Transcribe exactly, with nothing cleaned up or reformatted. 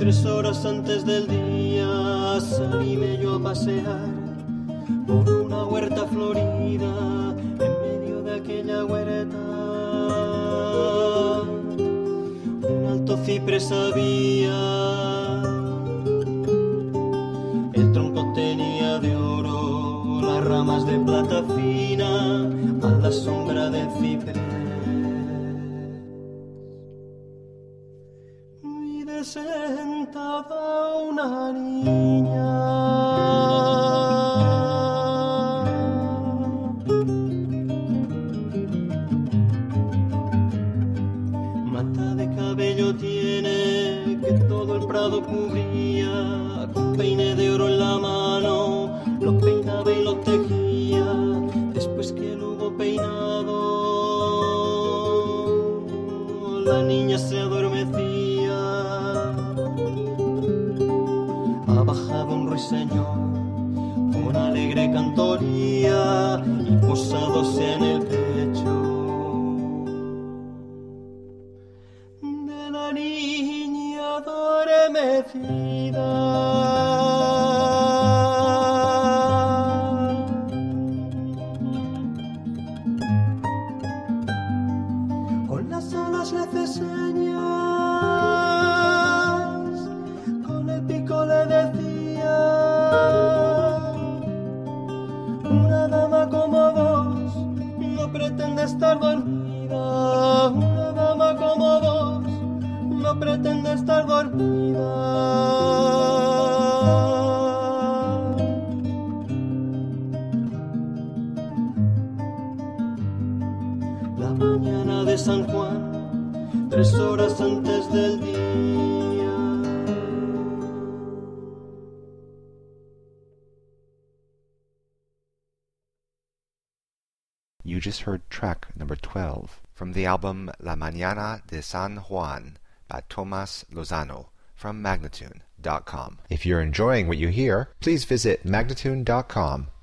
Tres horas antes del día salíme yo a pasear por una huerta florida en medio de aquella huerta. Un alto ciprés había, el tronco tenía de oro, las ramas de plata fina a la sombra del ciprés. Sentada una niña mata de cabello tiene que todo el prado cubría, con peine de oro en la mano lo peinaba y lo tejía. Después que lo hubo peinado la niña se adormecía. Ha bajado un ruiseñor con alegre cantoría y posadose en el pecho de la niña adormecida. Con las alas le hace señas, con el pico le decía: una dama como vos no pretende estar dormida, una dama como vos no pretende estar dormida. La mañana de San Juan, tres horas antes del día. You just heard track number twelve from the album La Mañana de San Juan by Tomas Lozano from Magnatune dot com. If you're enjoying what you hear, please visit Magnatune dot com